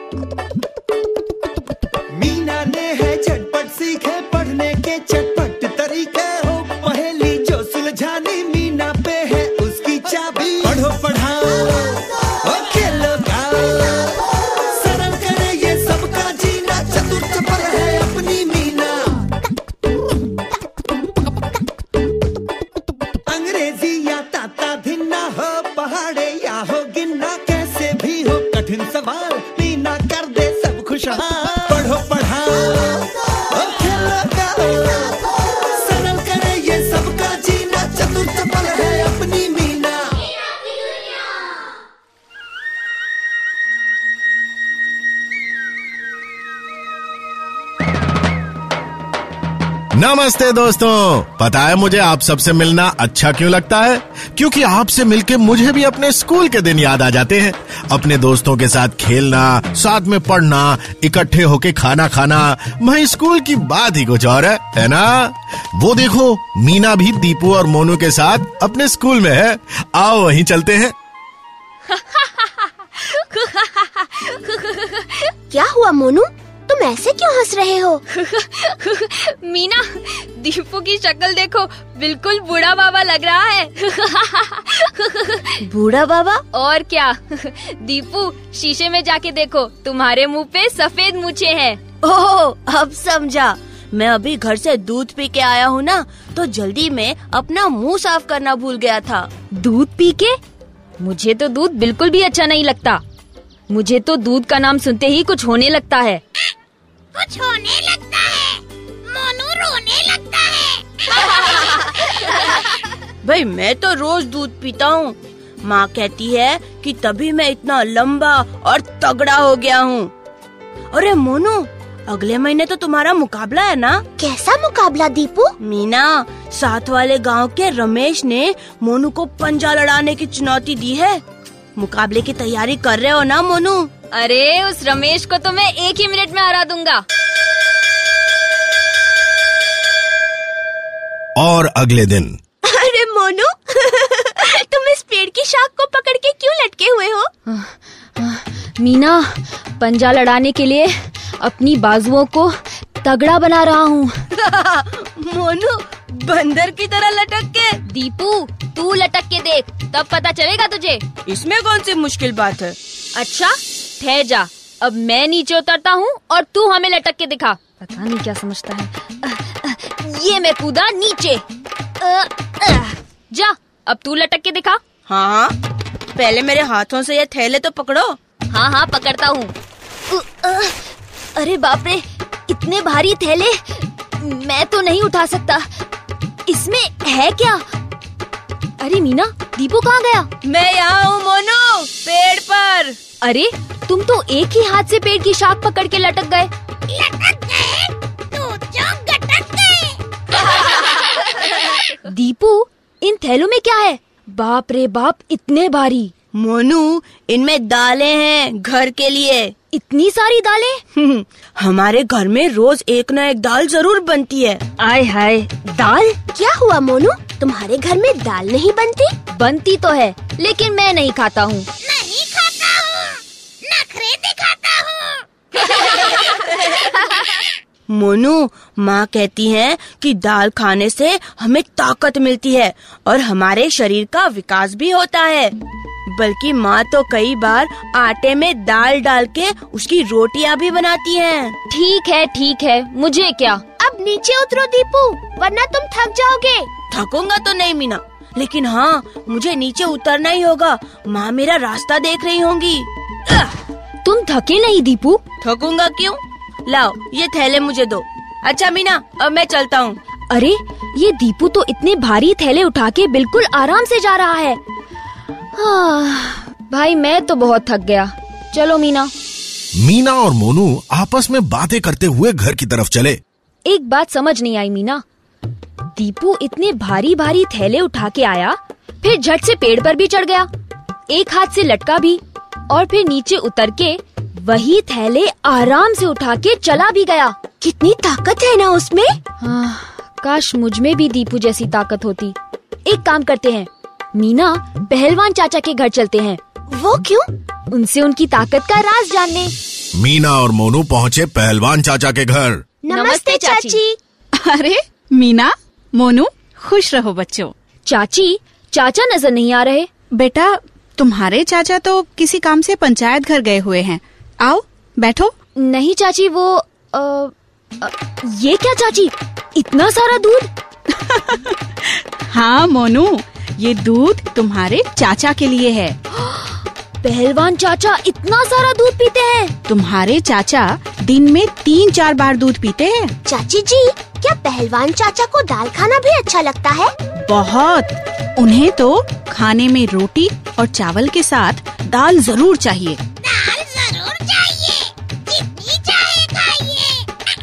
मीना ने है झटपट सीखे पढ़ने के चटपट तरीके हो, पहेली जो सुलझानी मीना पे है उसकी चाबी। पढ़ो पढ़ाओ और खेलो गाओ, सरल करे ये सबका जीना, चतुर चपल है अपनी मीना। अंग्रेजी या ताता धिन्ना हो, पहाड़े या हो गिन्ना, कैसे भी हो कठिन सवाल मीना कर दे सब खुशहाल। पढ़ो पढ़ाओ और खेलो गाओ, सरल करे ये सबका जीना, चतुर चपल है अपनी मीना। नमस्ते दोस्तों, पता है मुझे आप सबसे मिलना अच्छा क्यों लगता है? क्योंकि आपसे मिलके मुझे भी अपने स्कूल के दिन याद आ जाते हैं। अपने दोस्तों के साथ खेलना, साथ में पढ़ना, इकट्ठे होके खाना खाना, वही स्कूल की बात ही कुछ और है ना? वो देखो, मीना भी दीपू और मोनू के साथ अपने स्कूल में है। आओ वहीं चलते हैं। क्या हुआ मोनू, तुम ऐसे क्यों हंस रहे हो? मीना, दीपू की शक्ल देखो, बिल्कुल बूढ़ा बाबा लग रहा है। बूढ़ा बाबा? और क्या। दीपू, शीशे में जाके देखो, तुम्हारे मुंह पे सफेद मूछें हैं। ओह, अब समझा। मैं अभी घर से दूध पी के आया हूँ ना, तो जल्दी में अपना मुंह साफ करना भूल गया था। दूध पी के? मुझे तो दूध बिल्कुल भी अच्छा नहीं लगता। मुझे तो दूध का नाम सुनते ही कुछ होने लगता है। कुछ होने लगता है, मोनू रोने लगता है। भाई मैं तो रोज दूध पीता हूँ। माँ कहती है कि तभी मैं इतना लंबा और तगड़ा हो गया हूँ। अरे मोनू, अगले महीने तो तुम्हारा मुकाबला है ना? कैसा मुकाबला दीपू? मीना, साथ वाले गांव के रमेश ने मोनू को पंजा लड़ाने की चुनौती दी है। मुकाबले की तैयारी कर रहे हो ना मोनू? अरे उस रमेश को तो मैं 1 ही मिनट में हरा दूंगा। और अगले दिन। अरे मोनू, तुम इस पेड़ की शाख को पकड़ के क्यों लटके हुए हो? मीना, पंजा लड़ाने के लिए अपनी बाजुओं को तगड़ा बना रहा हूँ। मोनू, बंदर की तरह लटक के? दीपू, तू लटक के देख, तब पता चलेगा तुझे। इसमें कौन सी मुश्किल बात है? अच्छा, ठहर जा। अब मैं नीचे उतरता हूँ और तू हमें लटक के दिखा। पता नहीं क्या समझता है। ये मैं कूदा नीचे। जा, अब तू लटक के दिखा। हाँ, पहले मेरे हाथों से ये थैले तो पकड़ो। हाँ हाँ, पकड़ता हूँ। अरे बाप रे, इतने भारी थैले मैं तो नहीं उठा सकता। इसमें है क्या? अरे मीना, दीपू कहाँ गया? मैं यहाँ हूँ मोनू, पेड़ पर। अरे तुम तो एक ही हाथ से पेड़ की शाख पकड़ के लटक गए। लटक गए? तू जो गटक गए। दीपू, इन थैलों में क्या है? बाप रे बाप, इतने भारी। मोनू, इनमें दालें हैं घर के लिए। इतनी सारी दालें? हमारे घर में रोज एक न एक दाल जरूर बनती है। आय हाय, दाल? क्या हुआ मोनू, तुम्हारे घर में दाल नहीं बनती? बनती तो है, लेकिन मैं नहीं खाता हूँ। नहीं खाता हूँ, नखरे दिखाता हूँ। मोनू, माँ कहती है कि दाल खाने से हमें ताकत मिलती है और हमारे शरीर का विकास भी होता है। बल्कि माँ तो कई बार आटे में दाल डाल के उसकी रोटियाँ भी बनाती हैं। ठीक है, मुझे क्या। अब नीचे उतरो दीपू, वरना तुम थक जाओगे। थकूंगा तो नहीं मीना, लेकिन हाँ, मुझे नीचे उतरना ही होगा। माँ मेरा रास्ता देख रही होंगी। तुम थके नहीं दीपू? थकूंगा क्यों? लाओ, ये थैले मुझे दो। अच्छा मीना, अब मैं चलता हूँ। अरे ये दीपू तो इतने भारी थैले उठा के बिल्कुल आराम से जा रहा है। भाई मैं तो बहुत थक गया। चलो मीना। मीना और मोनू आपस में बातें करते हुए घर की तरफ चले। एक बात समझ नहीं आई मीना, दीपू इतने भारी भारी थैले उठा के आया, फिर झट से पेड़ पर भी चढ़ गया, एक हाथ से लटका भी, और फिर नीचे उतर के वही थैले आराम से उठा के चला भी गया। कितनी ताकत है ना उसमें। काश मुझ में भी दीपू जैसी ताकत होती। एक काम करते हैं, मीना, पहलवान चाचा के घर चलते हैं। वो क्यों? उनसे उनकी ताकत का राज जानने। मीना और मोनू पहुँचे पहलवान चाचा के घर। नमस्ते चाची। अरे मीना, मोनू, खुश रहो बच्चों। चाची, चाचा नजर नहीं आ रहे। बेटा, तुम्हारे चाचा तो किसी काम से पंचायत घर गए हुए हैं। आओ बैठो। नहीं चाची, वो ये क्या चाची, इतना सारा दूध? हाँ मोनू, ये दूध तुम्हारे चाचा के लिए है। पहलवान चाचा इतना सारा दूध पीते हैं? तुम्हारे चाचा दिन में 3-4 बार दूध पीते हैं। चाची जी, क्या पहलवान चाचा को दाल खाना भी अच्छा लगता है? बहुत। उन्हें तो खाने में रोटी और चावल के साथ दाल जरूर चाहिए। दाल जरूर चाहिए, जितनी चाहे खाइए।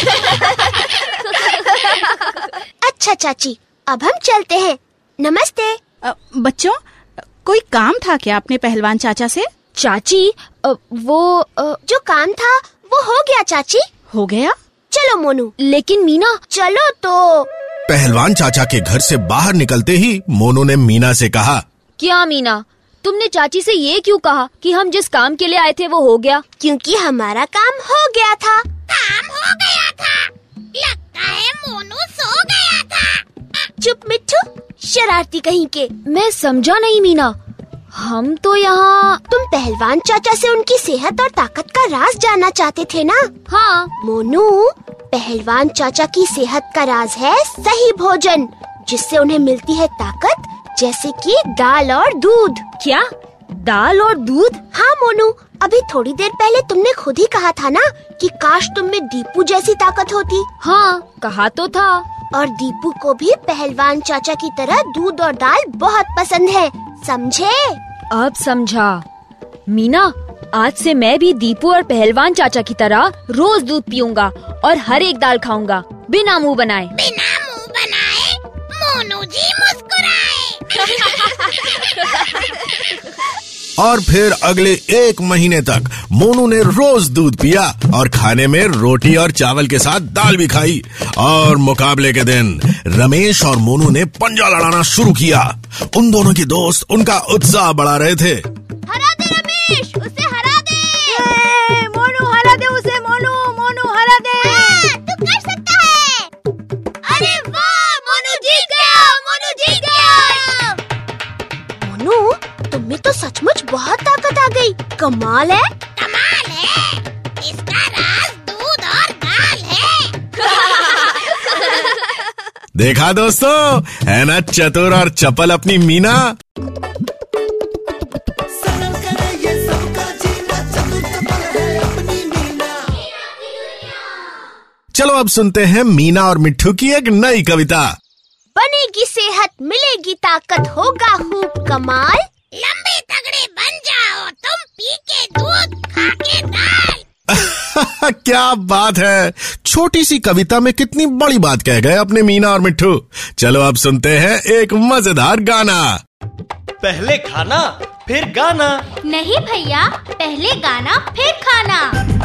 अच्छा चाची, अब हम चलते हैं। नमस्ते। बच्चों, कोई काम था क्या अपने पहलवान चाचा से? चाची, वो जो काम था वो हो गया चाची। हो गया? चलो मोनू। लेकिन मीना। चलो तो। पहलवान चाचा के घर से बाहर निकलते ही मोनू ने मीना से कहा, क्या मीना, तुमने चाची से ये क्यों कहा कि हम जिस काम के लिए आए थे वो हो गया? क्योंकि हमारा काम हो गया था। काम हो गया था? लगता है मोनू सो गया था। चुप मिट्ठू, शरारती कहीं के। मैं समझा नहीं मीना, हम तो यहाँ। तुम पहलवान चाचा से उनकी सेहत और ताकत का राज जानना चाहते थे ना? हाँ। मोनू, पहलवान चाचा की सेहत का राज है सही भोजन, जिससे उन्हें मिलती है ताकत, जैसे कि दाल और दूध। क्या? दाल और दूध? हाँ मोनू, अभी थोड़ी देर पहले तुमने खुद ही कहा था ना कि काश तुम में दीपू जैसी ताकत होती। हाँ, कहा तो था। और दीपू को भी पहलवान चाचा की तरह दूध और दाल बहुत पसंद है, समझे? अब समझा। मीना, आज से मैं भी दीपू और पहलवान चाचा की तरह रोज दूध पीऊंगा और हर एक दाल खाऊंगा, बिना मुंह बनाए। बिना मुंह बनाए? मोनू जी मुस्कुराए। और फिर अगले 1 महीने तक मोनू ने रोज दूध पिया और खाने में रोटी और चावल के साथ दाल भी खाई। और मुकाबले के दिन रमेश और मोनू ने पंजा लड़ाना शुरू किया। उन दोनों के दोस्त उनका उत्साह बढ़ा रहे थे। हरा दे रमेश, उसे हरा दे। मोनू हरा दे उसे, मोनू, मोनू हरा दे। तू कर सकता है। अरे वाह, मोनू जीत गया, मोनू जीत गया। मोनू, तुममें तो सचमुच बहुत ताकत आ गई। कमाल है। कमाल है, इसका राज दूध और दाल है। देखा दोस्तों, है ना चतुर और चपल अपनी मीना। सरल करे ये सबका जीना, चतुर चपल है अपनी मीना। चलो अब सुनते हैं मीना और मिट्ठू की एक नई कविता। बनेगी सेहत, मिलेगी ताकत, होगा खूब कमाल। लंबे तगड़े बन जाओ तुम, पी के दूध, खा के दाल। क्या बात है, छोटी सी कविता में कितनी बड़ी बात कह गए अपने मीना और मिट्ठू। चलो अब सुनते हैं एक मजेदार गाना। पहले खाना फिर गाना। नहीं भैया, पहले गाना फिर खाना।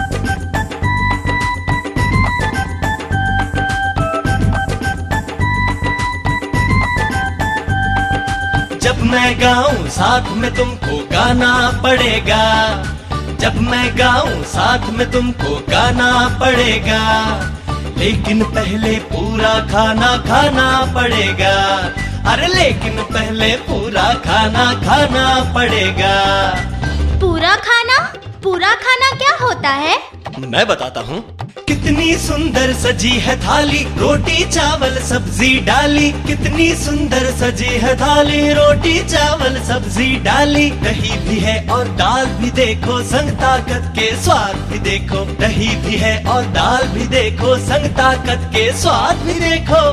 जब मैं गाऊं साथ में तुमको गाना पड़ेगा। जब मैं गाऊं साथ में तुमको गाना पड़ेगा। लेकिन पहले पूरा खाना खाना पड़ेगा। अरे लेकिन पहले पूरा खाना खाना पड़ेगा। पूरा खाना? पूरा खाना क्या होता है? मैं बताता हूँ। कितनी सुंदर सजी है थाली, रोटी चावल सब्जी डाली। कितनी सुंदर सजी है थाली, रोटी चावल सब्जी डाली। दही भी है और दाल भी देखो, संग ताकत के स्वाद भी देखो। दही भी है और दाल भी देखो, संग ताकत के स्वाद भी देखो।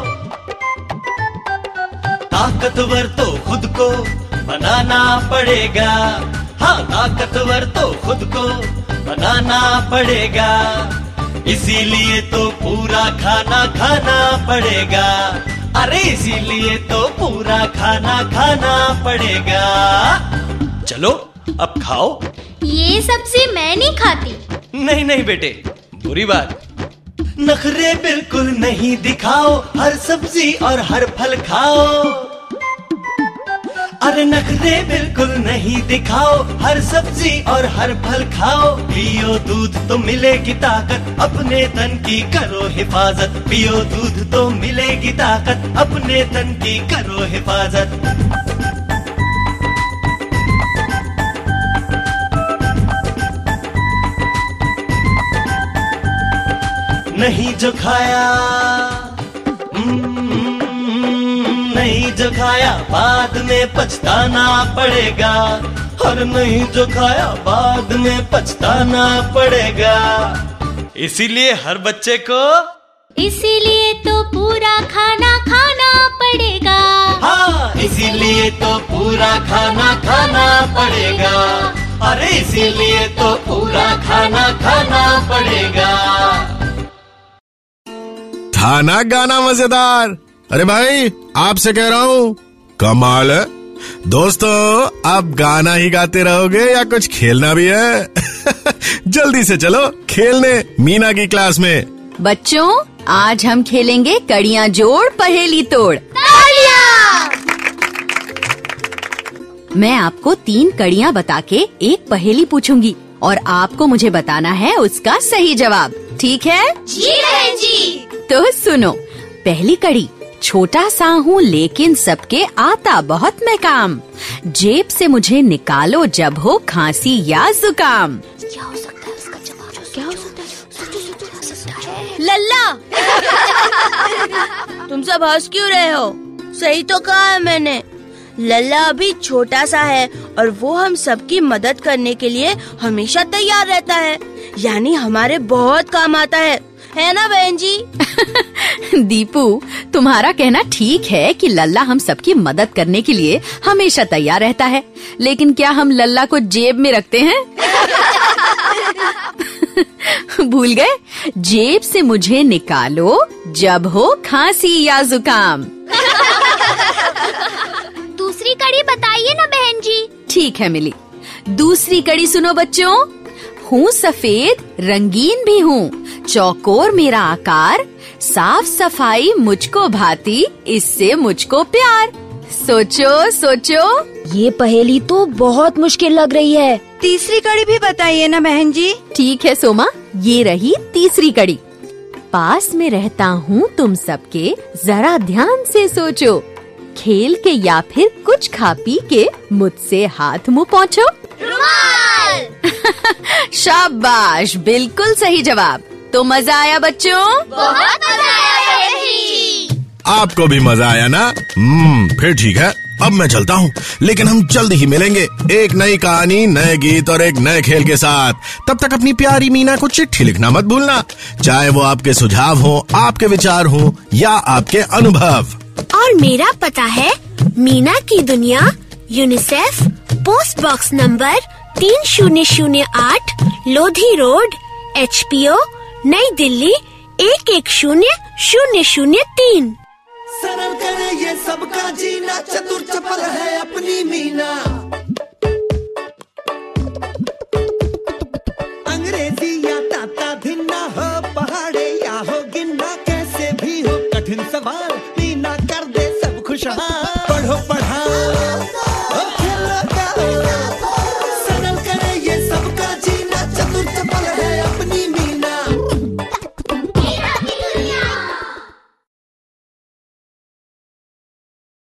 ताकतवर तो खुद को बनाना पड़ेगा। हाँ, ताकतवर तो खुद को बनाना पड़ेगा। इसीलिए तो पूरा खाना खाना पड़ेगा। अरे इसीलिए तो पूरा खाना खाना पड़ेगा। चलो अब खाओ। ये सब्जी मैं नहीं खाती। नहीं नहीं बेटे, बुरी बात। नखरे बिल्कुल नहीं दिखाओ, हर सब्जी और हर फल खाओ। अरे नखरे बिल्कुल नहीं दिखाओ, हर सब्जी और हर फल खाओ। पियो दूध तो मिलेगी ताकत, अपने तन की करो हिफाजत। पियो दूध तो मिलेगी ताकत, अपने तन की करो हिफाजत। नहीं जो खाया नहीं जो खाया बाद में पछताना पड़ेगा, और नहीं जो खाया बाद में पछताना पड़ेगा। इसीलिए हर बच्चे को इसीलिए तो पूरा खाना खाना पड़ेगा। हाँ, इसीलिए तो पूरा खाना खाना पड़ेगा। अरे इसीलिए तो पूरा खाना खाना पड़ेगा। था ना गाना मजेदार? अरे भाई आपसे कह रहा हूँ, कमाल है। दोस्तों आप गाना ही गाते रहोगे या कुछ खेलना भी है? जल्दी से चलो खेलने मीना की क्लास में। बच्चों आज हम खेलेंगे कड़ियाँ जोड़ पहेली तोड़। मैं आपको 3 कड़ियाँ बता के एक पहेली पूछूंगी और आपको मुझे बताना है उसका सही जवाब। ठीक है? जी बहन जी। तो सुनो, पहली कड़ी। छोटा सा हूँ लेकिन सबके आता बहुत मैं काम, जेब से मुझे निकालो जब हो खांसी या जुकाम। क्या हो सकता है इसका जवाब? क्या हो सकता है? लल्ला। तुम सब हंस क्यों रहे हो? सही तो कहा है मैंने। लल्ला अभी छोटा सा है और वो हम सबकी मदद करने के लिए हमेशा तैयार रहता है, यानी हमारे बहुत काम आता है ना बहन जी? दीपू तुम्हारा कहना ठीक है कि लल्ला हम सबकी मदद करने के लिए हमेशा तैयार रहता है, लेकिन क्या हम लल्ला को जेब में रखते हैं? भूल गए? जेब से मुझे निकालो जब हो खांसी या जुकाम। दूसरी कड़ी बताइए ना बहन जी। ठीक है मिली। दूसरी कड़ी सुनो बच्चों। हूँ सफेद रंगीन भी हूँ, चौकोर मेरा आकार, साफ सफाई मुझको भाती, इससे मुझको प्यार। सोचो सोचो। ये पहेली तो बहुत मुश्किल लग रही है। तीसरी कड़ी भी बताइए ना बहन जी। ठीक है सोमा, ये रही तीसरी कड़ी। पास में रहता हूँ तुम सबके, जरा ध्यान से सोचो, खेल के या फिर कुछ खा पी के मुझसे हाथ मुँह पहुँचो। रुमाल। शाबाश, बिल्कुल सही जवाब। तो मजा आया बच्चों? बहुत मजा आया बहन जी। आपको भी मजा आया ना? फिर ठीक है, अब मैं चलता हूँ, लेकिन हम जल्द ही मिलेंगे एक नई कहानी, नए गीत और एक नए खेल के साथ। तब तक अपनी प्यारी मीना को चिट्ठी लिखना मत भूलना, चाहे वो आपके सुझाव हो, आपके विचार हो या आपके अनुभव। और मेरा पता है मीना की दुनिया, UNICEF, post box number 3008, Lodhi road, HPO, नई दिल्ली 110003। सरल करे ये सबका जीना, चतुर चपल है अपनी मीना।